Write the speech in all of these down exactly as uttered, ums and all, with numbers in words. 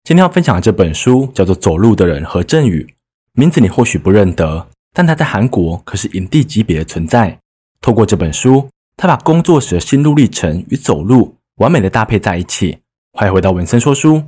今天要分享的这本书叫做《走路的人》何振宇，名字你或许不认得，但他在韩国可是影帝级别的存在。透过这本书，他把工作时的心路历程与走路完美的搭配在一起。欢迎回到文森说书。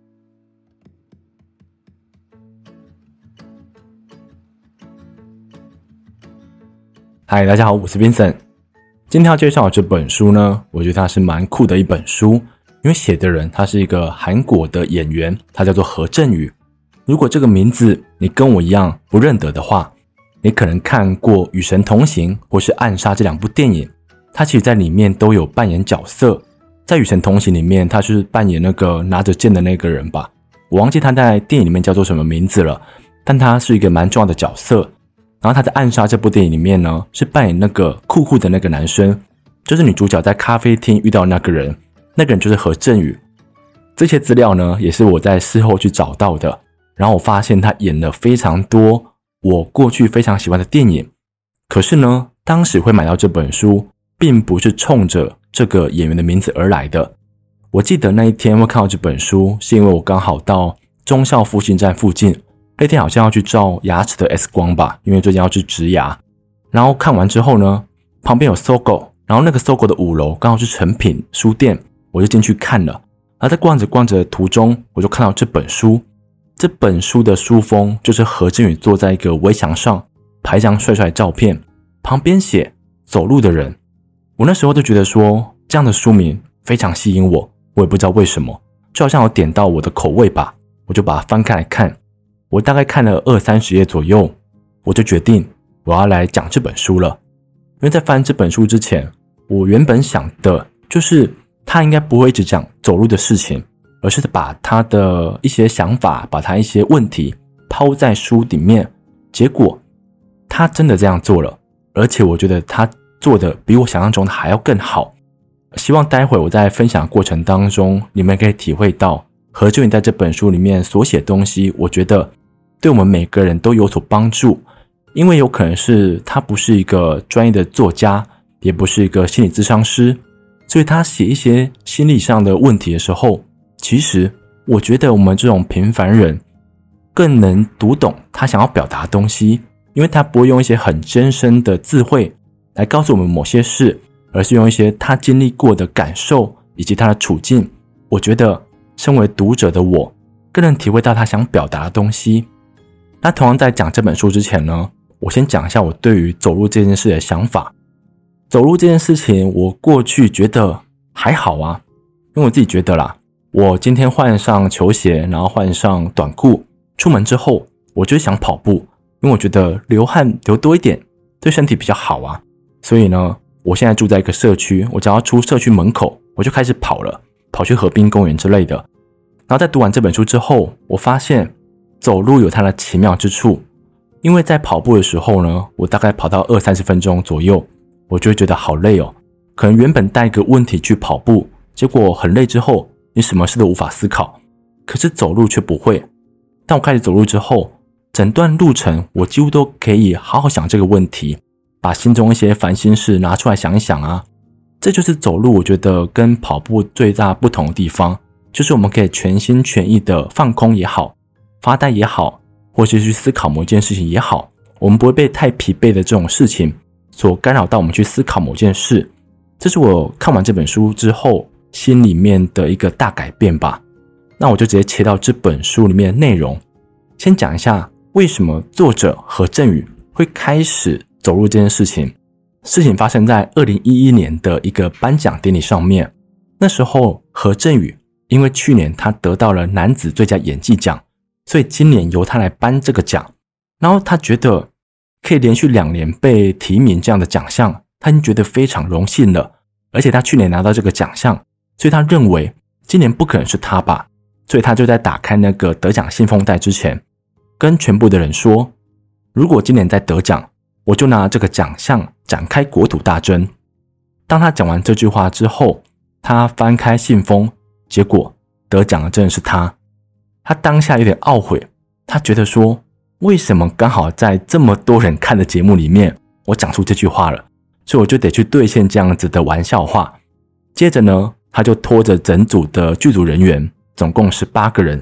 嗨，大家好，我是 Vincent。今天要介绍的这本书呢，我觉得它是蛮酷的一本书，因为写的人他是一个韩国的演员，他叫做何振宇。如果这个名字你跟我一样不认得的话，你可能看过《与神同行》或是《暗杀》这两部电影，他其实在里面都有扮演角色。在《与神同行》里面，他是扮演那个拿着剑的那个人吧，我忘记他在电影里面叫做什么名字了，但他是一个蛮重要的角色。然后他在《暗杀》这部电影里面呢，是扮演那个酷酷的那个男生，就是女主角在咖啡厅遇到的那个人，那个人就是何振宇。这些资料呢，也是我在事后去找到的。然后我发现他演了非常多我过去非常喜欢的电影，可是呢，当时会买到这本书，并不是冲着这个演员的名字而来的。我记得那一天会看到这本书，是因为我刚好到忠孝复兴站附近，那天好像要去照牙齿的 X 光吧，因为最近要去植牙。然后看完之后呢，旁边有 Sogo， 然后那个 Sogo 的五楼刚好是诚品书店，我就进去看了。然后在逛着逛着的途中，我就看到这本书。这本书的书封就是何振宇坐在一个围墙上拍一张帅帅的照片，旁边写走路的人。我那时候就觉得说，这样的书名非常吸引我，我也不知道为什么，就好像有点到我的口味吧，我就把它翻开来看。我大概看了二三十页左右，我就决定我要来讲这本书了。因为在翻这本书之前，我原本想的就是他应该不会一直讲走路的事情，而是把他的一些想法，把他一些问题抛在书里面。结果他真的这样做了，而且我觉得他做的比我想象中的还要更好。希望待会我在分享的过程当中，你们可以体会到何振宇在这本书里面所写的东西，我觉得对我们每个人都有所帮助。因为有可能是他不是一个专业的作家，也不是一个心理咨商师，所以他写一些心理上的问题的时候，其实我觉得我们这种平凡人更能读懂他想要表达的东西，因为他不会用一些很艰深的智慧来告诉我们某些事，而是用一些他经历过的感受以及他的处境。我觉得身为读者的我更能体会到他想表达的东西。那同样在讲这本书之前呢，我先讲一下我对于走路这件事的想法。走路这件事情我过去觉得还好啊，因为我自己觉得啦，我今天换上球鞋，然后换上短裤，出门之后我就想跑步，因为我觉得流汗流多一点对身体比较好啊。所以呢，我现在住在一个社区，我只要出社区门口我就开始跑了，跑去河滨公园之类的。然后在读完这本书之后，我发现走路有它的奇妙之处。因为在跑步的时候呢，我大概跑到二三十分钟左右，我就会觉得好累哦。可能原本带一个问题去跑步，结果很累之后你什么事都无法思考，可是走路却不会。当我开始走路之后，整段路程我几乎都可以好好想这个问题，把心中一些烦心事拿出来想一想啊。这就是走路我觉得跟跑步最大不同的地方，就是我们可以全心全意的放空也好，发呆也好，或是去思考某件事情也好，我们不会被太疲惫的这种事情所干扰到我们去思考某件事。这是我看完这本书之后心里面的一个大改变吧。那我就直接切到这本书里面的内容，先讲一下为什么作者何振宇会开始走路这件事情。事情发生在二零一一年的一个颁奖典礼上面。那时候何振宇因为去年他得到了男子最佳演技奖，所以今年由他来颁这个奖。然后他觉得可以连续两年被提名这样的奖项，他已经觉得非常荣幸了。而且他去年拿到这个奖项，所以他认为今年不可能是他吧，所以他就在打开那个得奖信封袋之前，跟全部的人说，如果今年再得奖，我就拿这个奖项展开国土大征。当他讲完这句话之后，他翻开信封，结果得奖的真的是他。他当下有点懊悔，他觉得说，为什么刚好在这么多人看的节目里面，我讲出这句话了，所以我就得去兑现这样子的玩笑话。接着呢，他就拖着整组的剧组人员，总共十八个人，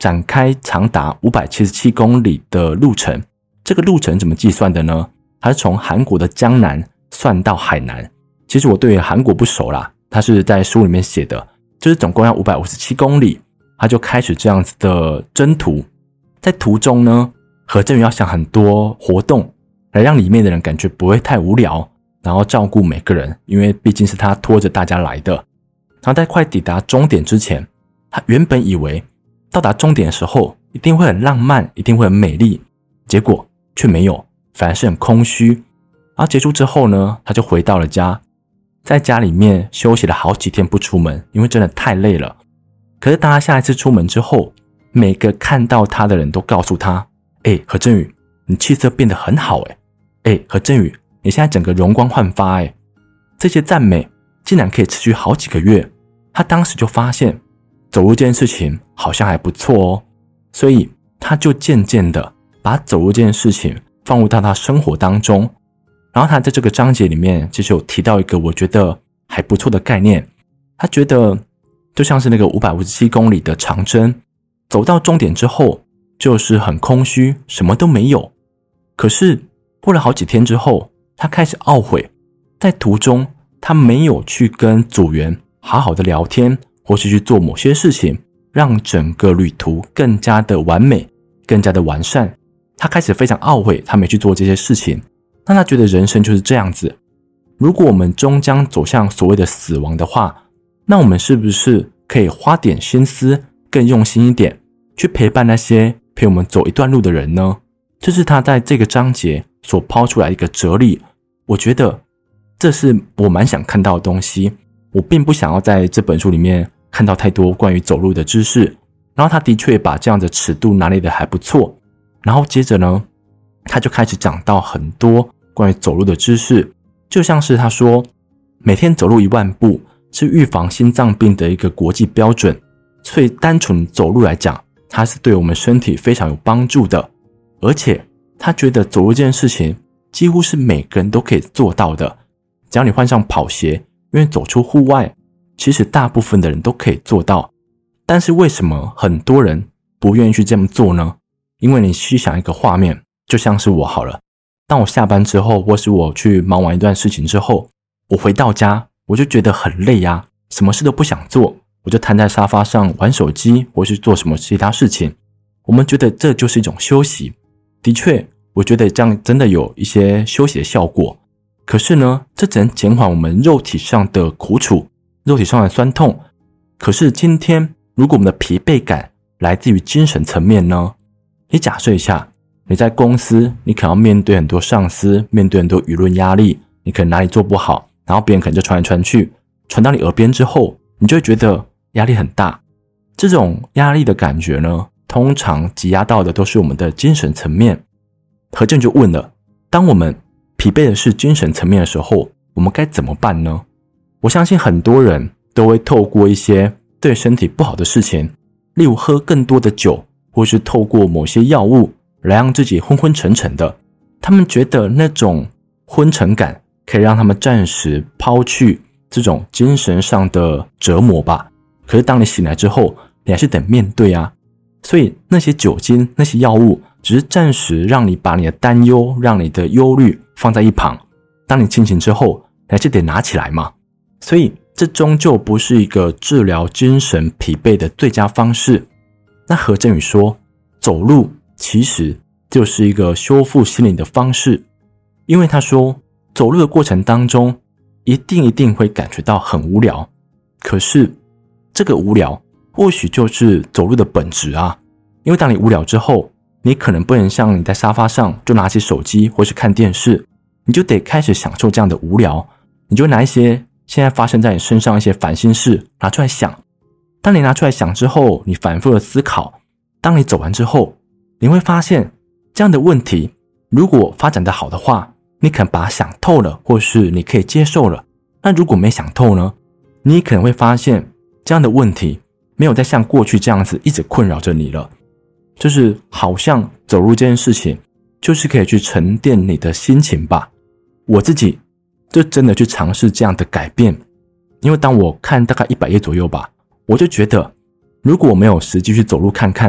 展开长达五百七十七公里的路程。这个路程怎么计算的呢？它是从韩国的江南算到海南。其实我对韩国不熟啦，它是在书里面写的，就是总共要五百五十七公里，他就开始这样子的征途。在途中呢，何振宇要想很多活动来让里面的人感觉不会太无聊，然后照顾每个人，因为毕竟是他拖着大家来的。然后在快抵达终点之前，他原本以为到达终点的时候一定会很浪漫，一定会很美丽，结果却没有，反而是很空虚。然后结束之后呢，他就回到了家，在家里面休息了好几天不出门，因为真的太累了。可是当他下一次出门之后，每个看到他的人都告诉他，诶，何振宇，你气色变得很好诶，诶，何振宇，你现在整个容光焕发诶。这些赞美竟然可以持续好几个月。他当时就发现走路这件事情好像还不错哦，所以他就渐渐的把走路这件事情放入到他生活当中。然后他在这个章节里面其实有提到一个我觉得还不错的概念，他觉得就像是那个五百五十七公里的长征，走到终点之后就是很空虚，什么都没有。可是过了好几天之后，他开始懊悔，在途中他没有去跟组员好好的聊天，或是去做某些事情，让整个旅途更加的完美，更加的完善。他开始非常懊悔他没去做这些事情。那他觉得人生就是这样子，如果我们终将走向所谓的死亡的话，那我们是不是可以花点心思，更用心一点，去陪伴那些陪我们走一段路的人呢？这是他在这个章节所抛出来一个哲理，我觉得这是我蛮想看到的东西。我并不想要在这本书里面看到太多关于走路的知识，然后他的确把这样的尺度拿捏得还不错。然后接着呢，他就开始讲到很多关于走路的知识，就像是他说每天走路一万步是预防心脏病的一个国际标准，所以单纯走路来讲，它是对我们身体非常有帮助的。而且他觉得走路这件事情几乎是每个人都可以做到的，只要你换上跑鞋，因为走出户外，其实大部分的人都可以做到。但是为什么很多人不愿意去这么做呢？因为你去想一个画面，就像是我好了，当我下班之后，或是我去忙完一段事情之后，我回到家，我就觉得很累啊，什么事都不想做，我就瘫在沙发上玩手机，或是做什么其他事情。我们觉得这就是一种休息，的确，我觉得这样真的有一些休息的效果。可是呢，这只能减缓我们肉体上的苦楚，肉体上的酸痛。可是今天，如果我们的疲惫感来自于精神层面呢？你假设一下，你在公司，你可能要面对很多上司，面对很多舆论压力，你可能哪里做不好，然后别人可能就传来传去，传到你耳边之后，你就会觉得压力很大。这种压力的感觉呢，通常挤压到的都是我们的精神层面。何正就问了，当我们疲惫的是精神层面的时候，我们该怎么办呢？我相信很多人都会透过一些对身体不好的事情，例如喝更多的酒，或是透过某些药物来让自己昏昏沉沉的。他们觉得那种昏沉感可以让他们暂时抛去这种精神上的折磨吧。可是当你醒来之后，你还是得面对啊。所以那些酒精，那些药物只是暂时让你把你的担忧，让你的忧虑放在一旁，当你清醒之后，你还是得拿起来嘛。所以这终究不是一个治疗精神疲惫的最佳方式。那何振宇说，走路其实就是一个修复心灵的方式，因为他说走路的过程当中一定一定会感觉到很无聊，可是这个无聊或许就是走路的本质啊。因为当你无聊之后，你可能不能像你在沙发上就拿起手机或是看电视，你就得开始享受这样的无聊，你就拿一些现在发生在你身上一些烦心事拿出来想。当你拿出来想之后，你反复的思考，当你走完之后，你会发现这样的问题如果发展的好的话，你可能把它想透了，或是你可以接受了。那如果没想透呢，你可能会发现这样的问题没有再像过去这样子一直困扰着你了。就是好像走路这件事情就是可以去沉淀你的心情吧。我自己就真的去尝试这样的改变，因为当我看大概一百页左右吧，我就觉得如果我没有实际去走路看看，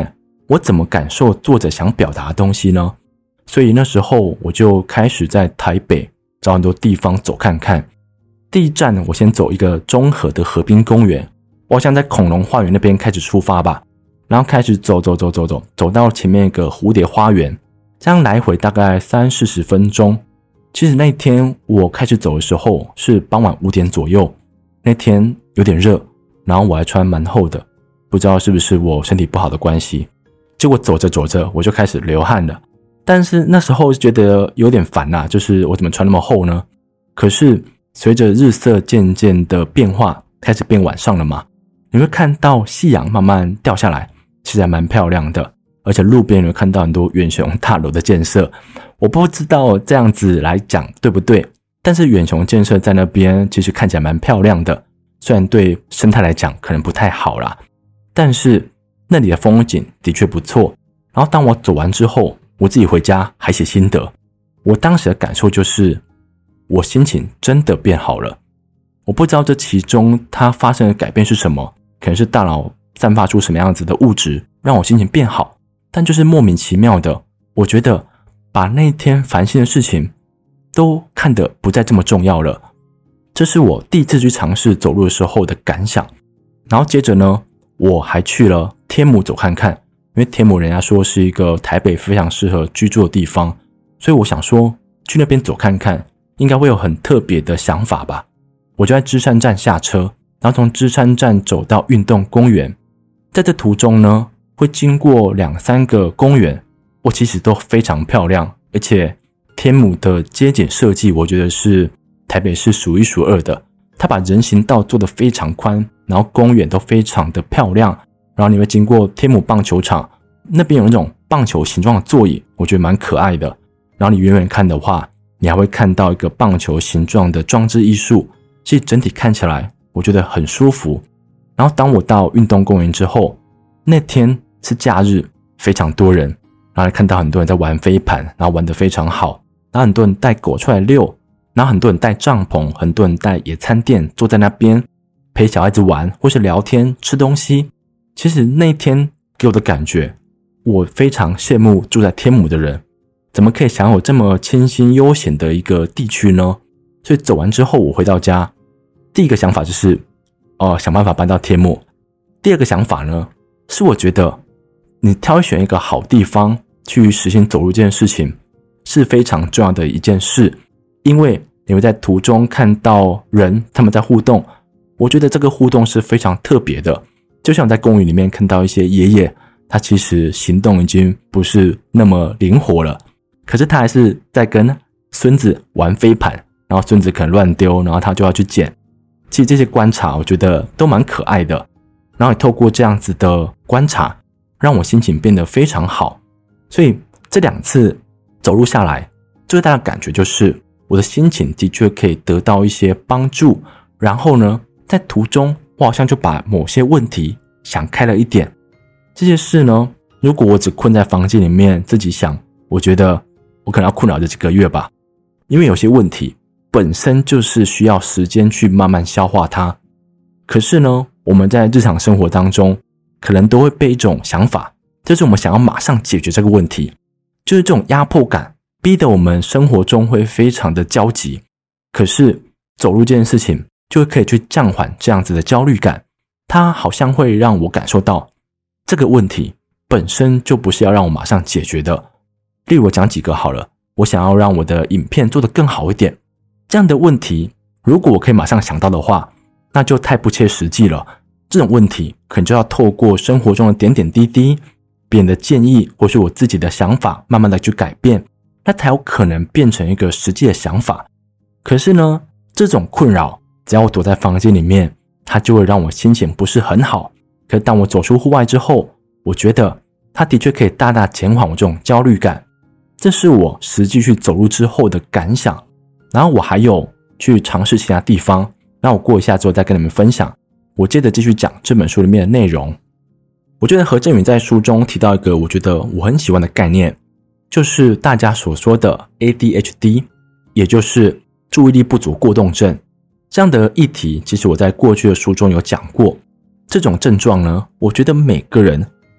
我怎么感受作者想表达的东西呢？所以那时候我就开始在台北找很多地方走看看。第一站我先走一个中和的河滨公园，我好像在恐龙花园那边开始出发吧，然后开始走走走走走，走到前面一个蝴蝶花园，这样来回大概三四十分钟。其实那天我开始走的时候是傍晚五点左右，那天有点热，然后我还穿蛮厚的，不知道是不是我身体不好的关系，结果走着走着我就开始流汗了。但是那时候觉得有点烦啦、啊，就是我怎么穿那么厚呢？可是随着日色渐渐的变化，开始变晚上了嘛，你会看到夕阳慢慢掉下来，其实还蛮漂亮的，而且路边你会看到很多远雄大楼的建设。我不知道这样子来讲对不对，但是远雄建设在那边其实看起来蛮漂亮的，虽然对生态来讲可能不太好啦，但是那里的风景的确不错。然后当我走完之后，我自己回家还写心得，我当时的感受就是我心情真的变好了。我不知道这其中它发生的改变是什么，可能是大脑散发出什么样子的物质让我心情变好，但就是莫名其妙的，我觉得把那天烦心的事情都看得不再这么重要了。这是我第一次去尝试走路的时候的感想。然后接着呢，我还去了天母走看看，因为天母人家说是一个台北非常适合居住的地方，所以我想说去那边走看看应该会有很特别的想法吧。我就在芝山站下车，然后从芝山站走到运动公园，在这途中呢会经过两三个公园，我其实都非常漂亮，而且天母的街景设计我觉得是台北市数一数二的。它把人行道做得非常宽，然后公园都非常的漂亮，然后你会经过天母棒球场，那边有那种棒球形状的座椅，我觉得蛮可爱的。然后你远远看的话，你还会看到一个棒球形状的装置艺术，其实整体看起来我觉得很舒服。然后当我到运动公园之后，那天是假日，非常多人，然后看到很多人在玩飞盘，然后玩得非常好，然后很多人带狗出来遛，然后很多人带帐篷，很多人带野餐垫坐在那边陪小孩子玩或是聊天吃东西。其实那天给我的感觉，我非常羡慕住在天母的人，怎么可以享有这么清新悠闲的一个地区呢？所以走完之后我回到家，第一个想法就是哦，想办法搬到天母。第二个想法呢，是我觉得你挑选一个好地方去实行走路这件事情是非常重要的一件事，因为你会在途中看到人他们在互动，我觉得这个互动是非常特别的。就像在公园里面看到一些爷爷，他其实行动已经不是那么灵活了，可是他还是在跟孙子玩飞盘，然后孙子可能乱丢，然后他就要去捡。其实这些观察我觉得都蛮可爱的，然后也透过这样子的观察让我心情变得非常好。所以这两次走路下来，最大的感觉就是我的心情的确可以得到一些帮助，然后呢在途中我好像就把某些问题想开了一点。这些事呢，如果我只困在房间里面自己想，我觉得我可能要困扰这几个月吧。因为有些问题本身就是需要时间去慢慢消化它。可是呢，我们在日常生活当中可能都会被一种想法，就是我们想要马上解决这个问题，就是这种压迫感逼得我们生活中会非常的焦急。可是走路这件事情就可以去暂缓这样子的焦虑感，它好像会让我感受到这个问题本身就不是要让我马上解决的。例如我讲几个好了，我想要让我的影片做得更好一点，这样的问题如果我可以马上想到的话，那就太不切实际了。这种问题可能就要透过生活中的点点滴滴，别人的建议或是我自己的想法慢慢的去改变，那才有可能变成一个实际的想法。可是呢，这种困扰只要我躲在房间里面，它就会让我心情不是很好。可是当我走出户外之后，我觉得它的确可以大大减缓我这种焦虑感。这是我实际去走路之后的感想。然后我还有去尝试其他地方，那我过一下之后再跟你们分享。我接着继续讲这本书里面的内容。我觉得何振宇在书中提到一个我觉得我很喜欢的概念，就是大家所说的 A D H D， 也就是注意力不足过动症。这样的议题其实我在过去的书中有讲过。这种症状呢，我觉得每个人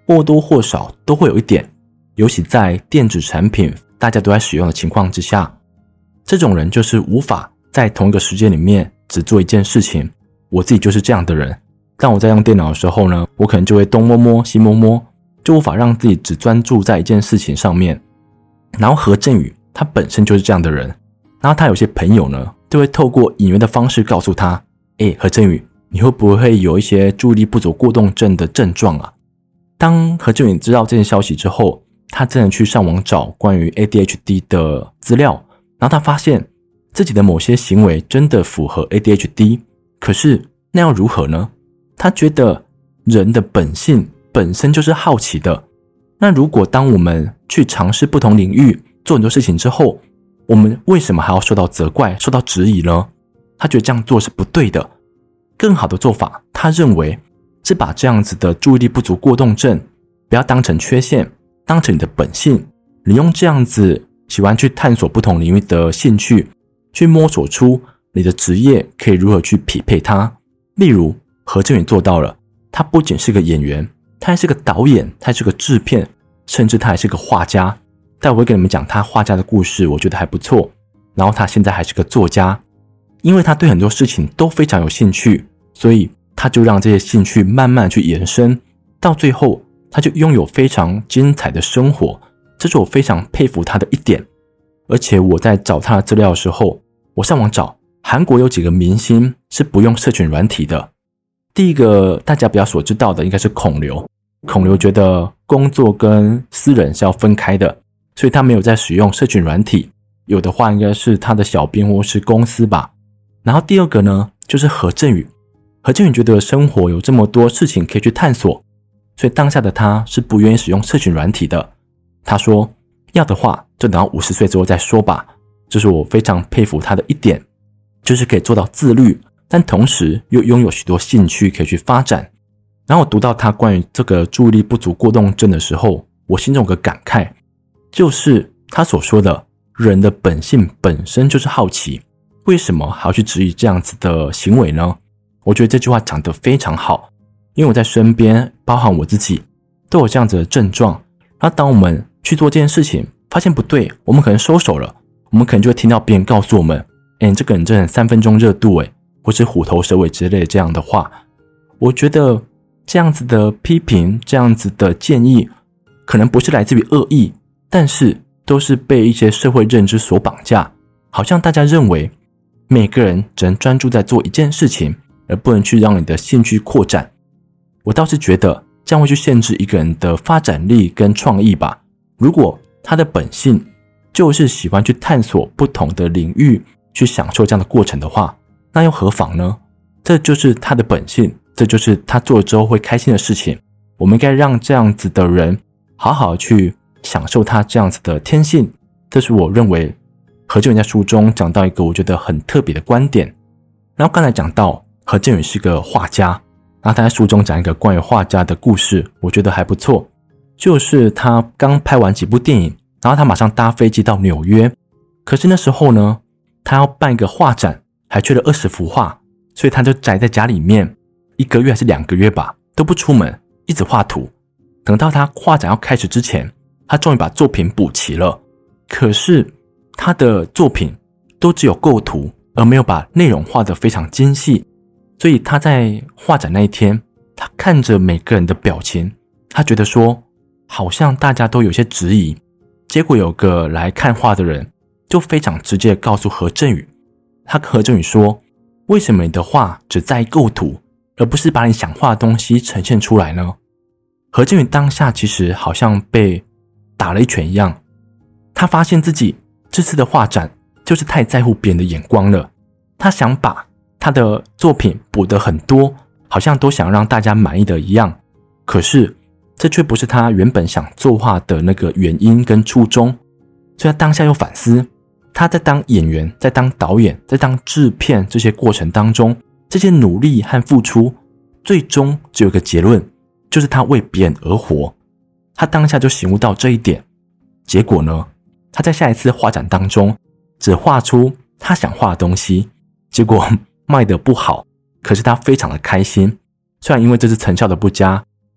或多或少都会有一点，尤其在电子产品大家都在使用的情况之下，这种人就是无法在同一个时间里面只做一件事情。我自己就是这样的人，当我在用电脑的时候呢，我可能就会东摸摸西摸摸，就无法让自己只专注在一件事情上面。然后何振宇他本身就是这样的人，然后他有些朋友呢就会透过引言的方式告诉他，诶，何振宇，你会不会有一些注意力不足过动症的症状啊？当何振宇知道这件消息之后，他真的去上网找关于 A D H D 的资料，然后他发现自己的某些行为真的符合 A D H D， 可是那要如何呢？他觉得人的本性本身就是好奇的，那如果当我们去尝试不同领域做很多事情之后，我们为什么还要受到责怪受到质疑呢？他觉得这样做是不对的。更好的做法，他认为是把这样子的注意力不足过动症不要当成缺陷，当成你的本性，你用这样子喜欢去探索不同领域的兴趣，去摸索出你的职业可以如何去匹配它。例如何振宇做到了，他不仅是个演员，他还是个导演，他还是个制片，甚至他还是个画家。待会我会跟你们讲他画家的故事，我觉得还不错。然后他现在还是个作家，因为他对很多事情都非常有兴趣，所以他就让这些兴趣慢慢去延伸，到最后他就拥有非常精彩的生活，这是我非常佩服他的一点。而且我在找他的资料的时候，我上网找韩国有几个明星是不用社群软体的。第一个大家比较所知道的应该是孔刘，孔刘觉得工作跟私人是要分开的，所以他没有在使用社群软体，有的话应该是他的小编或是公司吧。然后第二个呢，就是何振宇。何振宇觉得生活有这么多事情可以去探索，所以当下的他是不愿意使用社群软体的。他说要的话就等到五十岁之后再说吧。这是我非常佩服他的一点，就是可以做到自律，但同时又拥有许多兴趣可以去发展。然后我读到他关于这个注意力不足过动症的时候，我心中有个感慨，就是他所说的人的本性本身就是好奇，为什么还要去质疑这样子的行为呢？我觉得这句话讲得非常好，因为我在身边包含我自己都有这样子的症状。然后当我们去做这件事情发现不对，我们可能收手了，我们可能就会听到别人告诉我们，诶，你这个人真的三分钟热度诶，或是虎头蛇尾之类的这样的话。我觉得这样子的批评，这样子的建议可能不是来自于恶意，但是都是被一些社会认知所绑架，好像大家认为每个人只能专注在做一件事情，而不能去让你的兴趣扩展。我倒是觉得这样会去限制一个人的发展力跟创意吧。如果他的本性就是喜欢去探索不同的领域，去享受这样的过程的话，那又何妨呢？这就是他的本性，这就是他做了之后会开心的事情。我们应该让这样子的人好好去享受他这样子的天性。这是我认为何振宇在书中讲到一个我觉得很特别的观点。然后刚才讲到何振宇是个画家，然后他在书中讲一个关于画家的故事，我觉得还不错。就是他刚拍完几部电影，然后他马上搭飞机到纽约，可是那时候呢，他要办一个画展，还缺了二十幅画，所以他就宅在家里面一个月还是两个月吧，都不出门，一直画图。等到他画展要开始之前，他终于把作品补齐了，可是他的作品都只有构图，而没有把内容画得非常精细。所以他在画展那一天，他看着每个人的表情，他觉得说好像大家都有些质疑。结果有个来看画的人就非常直接地告诉何振宇，他跟何振宇说，为什么你的画只在意构图，而不是把你想画的东西呈现出来呢？何振宇当下其实好像被打了一拳一样，他发现自己这次的画展就是太在乎别人的眼光了。他想把他的作品补得很多，好像都想让大家满意的一样，可是这却不是他原本想作画的那个原因跟初衷。所以他当下又反思，他在当演员，在当导演，在当制片这些过程当中，这些努力和付出最终只有一个结论，就是他为别人而活。他当下就醒悟到这一点，结果呢，他在下一次画展当中只画出他想画的东西，结果卖得不好，可是他非常的开心。虽然因为这次成效的不佳，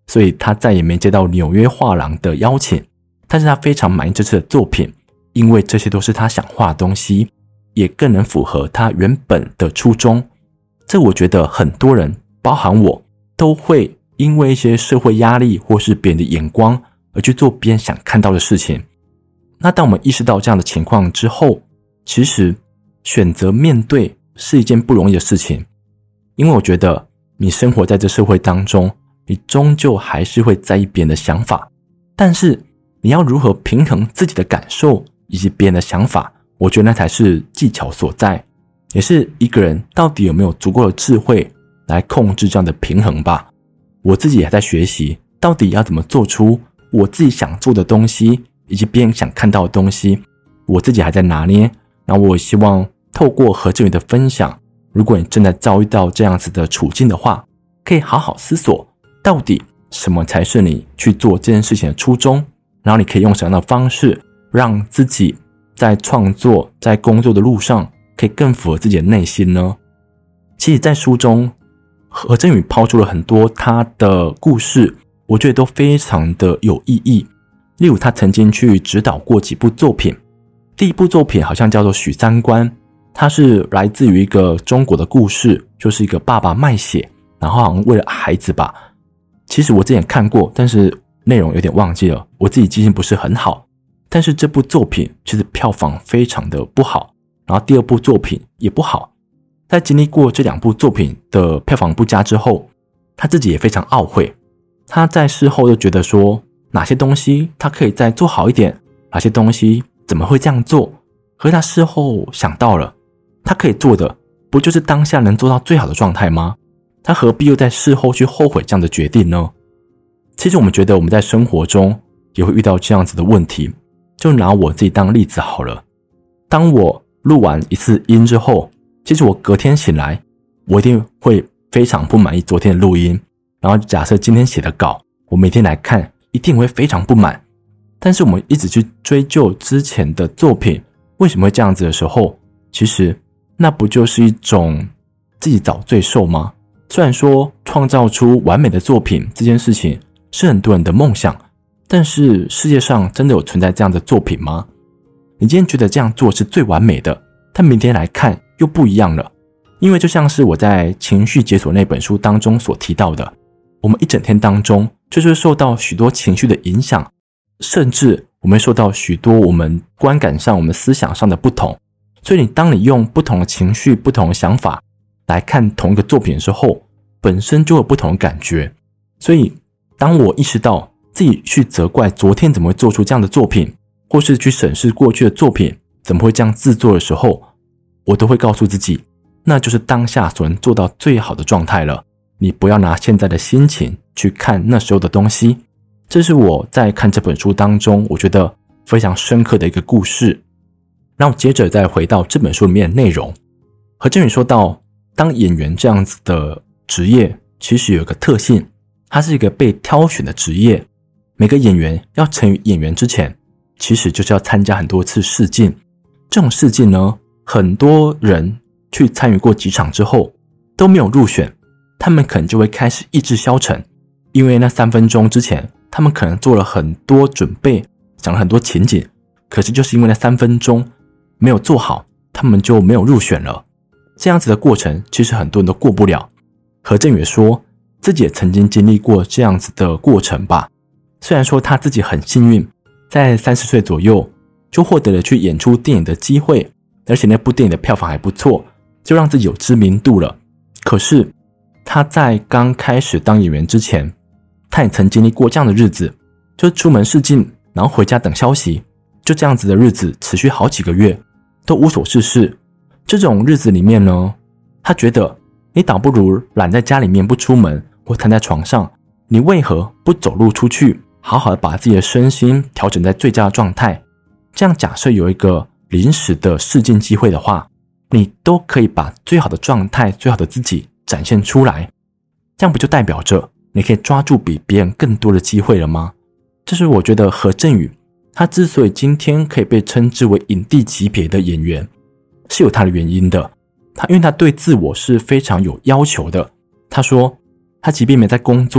所以他再也没接到纽约画廊的邀请。但是他非常满意这次的作品，因为这些都是他想画的东西，也更能符合他原本的初衷。这我觉得很多人，包含我，都会因为一些社会压力或是别人的眼光而去做别人想看到的事情。那当我们意识到这样的情况之后，其实选择面对是一件不容易的事情。因为我觉得你生活在这社会当中，你终究还是会在意别人的想法，但是你要如何平衡自己的感受以及别人的想法，我觉得那才是技巧所在，也是一个人到底有没有足够的智慧来控制这样的平衡吧。我自己也在学习到底要怎么做出我自己想做的东西以及别人想看到的东西，我自己还在拿捏。那我也希望透过何振宇的分享，如果你正在遭遇到这样子的处境的话，可以好好思索到底什么才是你去做这件事情的初衷，然后你可以用什么样的方式让自己在创作在工作的路上可以更符合自己的内心呢？其实在书中何振宇抛出了很多他的故事，我觉得都非常的有意义。例如他曾经去指导过几部作品，第一部作品好像叫做许三观，它是来自于一个中国的故事，就是一个爸爸卖血，然后好像为了孩子吧。其实我之前看过，但是内容有点忘记了，我自己记性不是很好。但是这部作品其实票房非常的不好，然后第二部作品也不好。在经历过这两部作品的票房不佳之后，他自己也非常懊悔。他在事后就觉得说，哪些东西他可以再做好一点，哪些东西怎么会这样做。可是他事后想到了，他可以做的不就是当下能做到最好的状态吗？他何必又在事后去后悔这样的决定呢？其实我们觉得我们在生活中也会遇到这样子的问题，就拿我自己当例子好了。当我录完一次音之后，其实我隔天醒来，我一定会非常不满意昨天的录音，然后假设今天写的稿，我每天来看一定会非常不满。但是我们一直去追究之前的作品为什么会这样子的时候，其实那不就是一种自己找罪受吗？虽然说创造出完美的作品这件事情是很多人的梦想，但是世界上真的有存在这样的作品吗？你今天觉得这样做是最完美的，但明天来看又不一样了。因为就像是我在情绪解锁那本书当中所提到的，我们一整天当中就是受到许多情绪的影响，甚至我们会受到许多我们观感上我们思想上的不同。所以你当你用不同的情绪不同的想法来看同一个作品的时候，本身就有不同的感觉。所以当我意识到自己去责怪昨天怎么会做出这样的作品，或是去审视过去的作品怎么会这样制作的时候，我都会告诉自己，那就是当下所能做到最好的状态了。你不要拿现在的心情去看那时候的东西。这是我在看这本书当中我觉得非常深刻的一个故事。那我接着再回到这本书里面的内容。何振宇说到，当演员这样子的职业其实有一个特性，它是一个被挑选的职业。每个演员要成为演员之前，其实就是要参加很多次试镜。这种试镜呢，很多人去参与过几场之后都没有入选，他们可能就会开始意志消沉。因为那三分钟之前他们可能做了很多准备，讲了很多情景，可是就是因为那三分钟没有做好，他们就没有入选了。这样子的过程其实很多人都过不了。何振宇说自己也曾经经历过这样子的过程吧。虽然说他自己很幸运，在三十岁左右就获得了去演出电影的机会，而且那部电影的票房还不错，就让自己有知名度了。可是他在刚开始当演员之前，他也曾经历过这样的日子，就出门试镜，然后回家等消息，就这样子的日子持续好几个月，都无所事事。这种日子里面呢，他觉得你倒不如懒在家里面不出门，或躺在床上，你为何不走路出去，好好的把自己的身心调整在最佳的状态？这样假设有一个临时的试镜机会的话，你都可以把最好的状态最好的自己展现出来。这样不就代表着你可以抓住比别人更多的机会了吗？这是我觉得何振宇他之所以今天可以被称之为影帝级别的演员是有他的原因的。他因为他对自我是非常有要求的。他说他即便没在工作，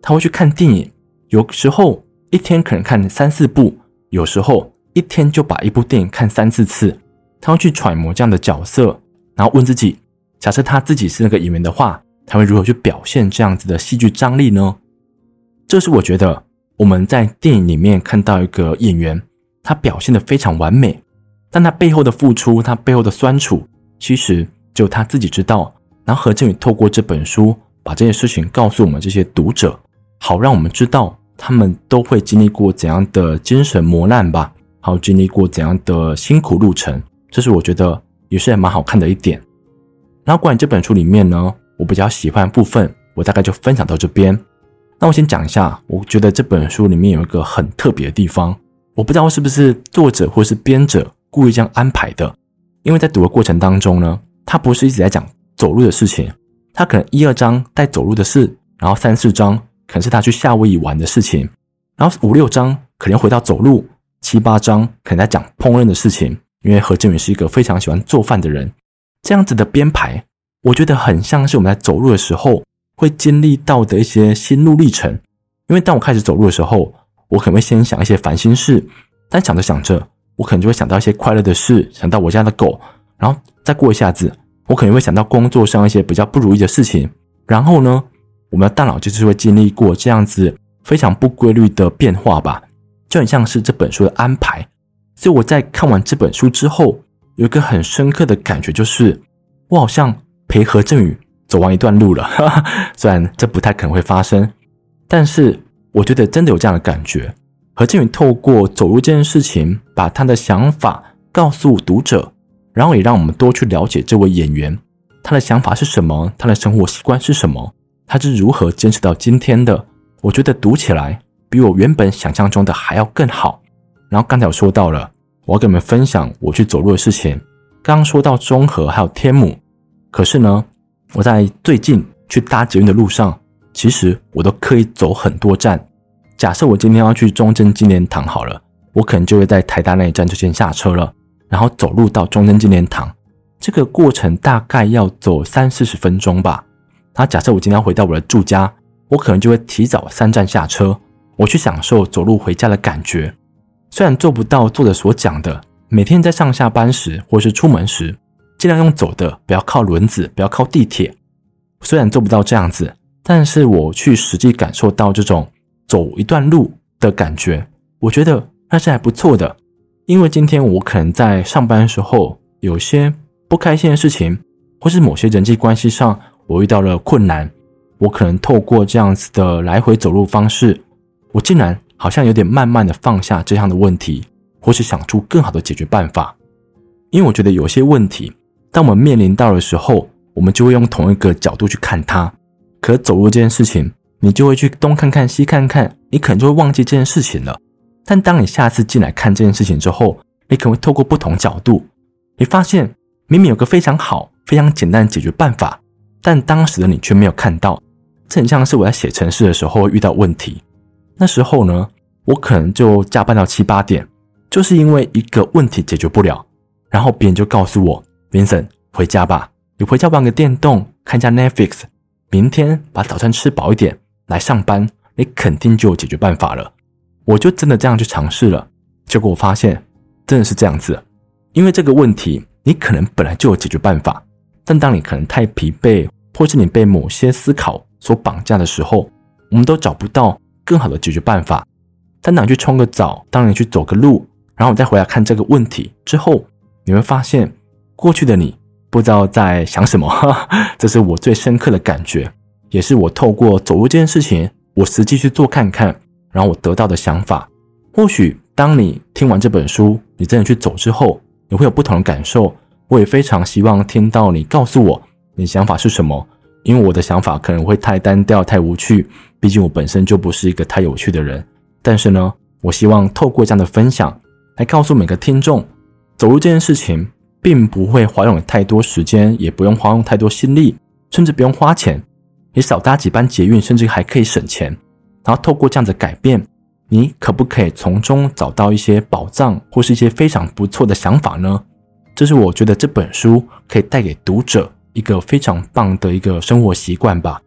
他会去看电影，有时候一天可能看三四部，有时候一天就把一部电影看三四次。他会去揣摩这样的角色，然后问自己，假设他自己是那个演员的话，他会如何去表现这样子的戏剧张力呢？这是我觉得我们在电影里面看到一个演员，他表现得非常完美，但他背后的付出，他背后的酸楚，其实只有他自己知道。然后何振宇透过这本书把这件事情告诉我们这些读者，好让我们知道他们都会经历过怎样的精神磨难吧，还有经历过怎样的辛苦路程，这是我觉得也是蛮好看的一点。然后关于这本书里面呢，我比较喜欢的部分，我大概就分享到这边。那我先讲一下，我觉得这本书里面有一个很特别的地方，我不知道是不是作者或是编者故意这样安排的，因为在读的过程当中呢，他不是一直在讲走路的事情，他可能一二章带走路的事，然后三四章可能是他去夏威夷玩的事情，然后五六章可能回到走路，七八章可能在讲烹饪的事情，因为何振宇是一个非常喜欢做饭的人。这样子的编排，我觉得很像是我们在走路的时候会经历到的一些心路历程。因为当我开始走路的时候，我可能会先想一些烦心事，但想着想着，我可能就会想到一些快乐的事，想到我家的狗，然后再过一下子，我可能会想到工作上一些比较不如意的事情。然后呢，我们的大脑就是会经历过这样子非常不规律的变化吧，就很像是这本书的安排。所以我在看完这本书之后，有一个很深刻的感觉，就是我好像陪何振宇走完一段路了虽然这不太可能会发生，但是我觉得真的有这样的感觉。何振宇透过走路这件事情，把他的想法告诉读者，然后也让我们多去了解这位演员，他的想法是什么，他的生活习惯是什么，他是如何坚持到今天的。我觉得读起来比我原本想象中的还要更好。然后刚才有说到了，我要跟你们分享我去走路的事情。刚刚说到中和还有天母，可是呢，我在最近去搭捷运的路上，其实我都刻意走很多站。假设我今天要去中正纪念堂好了，我可能就会在台大那一站就先下车了，然后走路到中正纪念堂。这个过程大概要走三四十分钟吧。那假设我今天要回到我的住家，我可能就会提早三站下车，我去享受走路回家的感觉。虽然做不到作者所讲的，每天在上下班时或是出门时，尽量用走的，不要靠轮子，不要靠地铁。虽然做不到这样子，但是我去实际感受到这种走一段路的感觉，我觉得那是还不错的。因为今天我可能在上班的时候有些不开心的事情，或是某些人际关系上我遇到了困难，我可能透过这样子的来回走路方式，我竟然好像有点慢慢的放下这样的问题，或是想出更好的解决办法。因为我觉得有些问题当我们面临到的时候，我们就会用同一个角度去看它。可是走路这件事情，你就会去东看看西看看，你可能就会忘记这件事情了。但当你下次进来看这件事情之后，你可能会透过不同角度，你发现明明有个非常好非常简单的解决办法，但当时的你却没有看到。这很像是我在写程式的时候遇到问题，那时候呢，我可能就加班到七八点，就是因为一个问题解决不了，然后别人就告诉我 Vincent 回家吧，你回家玩个电动，看一下 Netflix， 明天把早餐吃饱一点，来上班你肯定就有解决办法了。我就真的这样去尝试了，结果我发现真的是这样子。因为这个问题你可能本来就有解决办法，但当你可能太疲惫，或是你被某些思考所绑架的时候，我们都找不到更好的解决办法。但当你去冲个澡，当你去走个路，然后你再回来看这个问题之后，你会发现过去的你不知道在想什么这是我最深刻的感觉，也是我透过走路这件事情我实际去做看看，然后我得到的想法。或许当你听完这本书，你真的去走之后，你会有不同的感受。我也非常希望听到你告诉我你想法是什么，因为我的想法可能会太单调太无趣，毕竟我本身就不是一个太有趣的人。但是呢，我希望透过这样的分享来告诉每个听众，走路这件事情并不会花用太多时间，也不用花用太多心力，甚至不用花钱，你少搭几班捷运甚至还可以省钱。然后透过这样的改变，你可不可以从中找到一些宝藏或是一些非常不错的想法呢？这是我觉得这本书可以带给读者一个非常棒的一个生活习惯吧。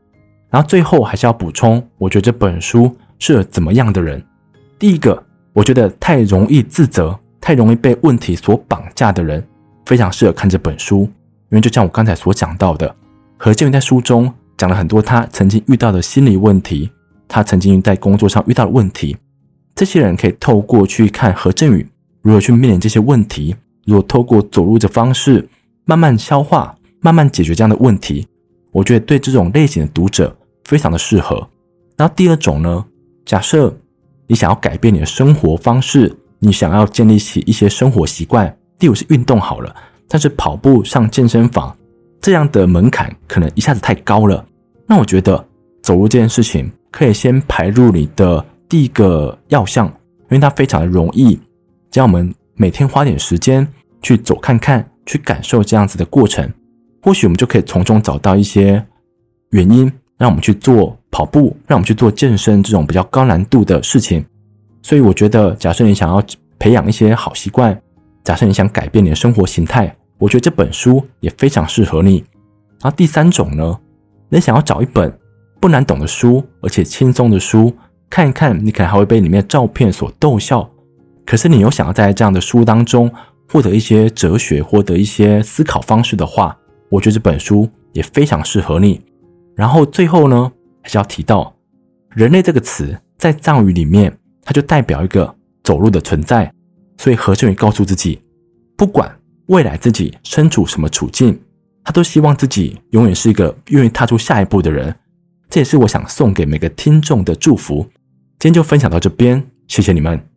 然后最后还是要补充，我觉得这本书适合怎么样的人。第一个，我觉得太容易自责，太容易被问题所绑架的人非常适合看这本书。因为就像我刚才所讲到的，何振宇在书中讲了很多他曾经遇到的心理问题，他曾经在工作上遇到的问题。这些人可以透过去看何振宇如何去面临这些问题，如何透过走路的方式慢慢消化，慢慢解决这样的问题。我觉得对这种类型的读者非常的适合。然后第二种呢，假设你想要改变你的生活方式，你想要建立起一些生活习惯，例如是运动好了，但是跑步上健身房这样的门槛可能一下子太高了，那我觉得走路这件事情可以先排入你的第一个要项，因为它非常的容易，只要我们每天花点时间去走看看，去感受这样子的过程，或许我们就可以从中找到一些原因，让我们去做跑步，让我们去做健身这种比较高难度的事情。所以我觉得假设你想要培养一些好习惯，假设你想改变你的生活形态，我觉得这本书也非常适合你。然后第三种呢，你想要找一本不难懂的书，而且轻松的书，看一看，你可能还会被里面的照片所逗笑，可是你又想要在这样的书当中获得一些哲学，获得一些思考方式的话，我觉得这本书也非常适合你。然后最后呢，还是要提到人类这个词在藏语里面，它就代表一个走路的存在。所以何振宇告诉自己，不管未来自己身处什么处境，他都希望自己永远是一个愿意踏出下一步的人。这也是我想送给每个听众的祝福。今天就分享到这边，谢谢你们。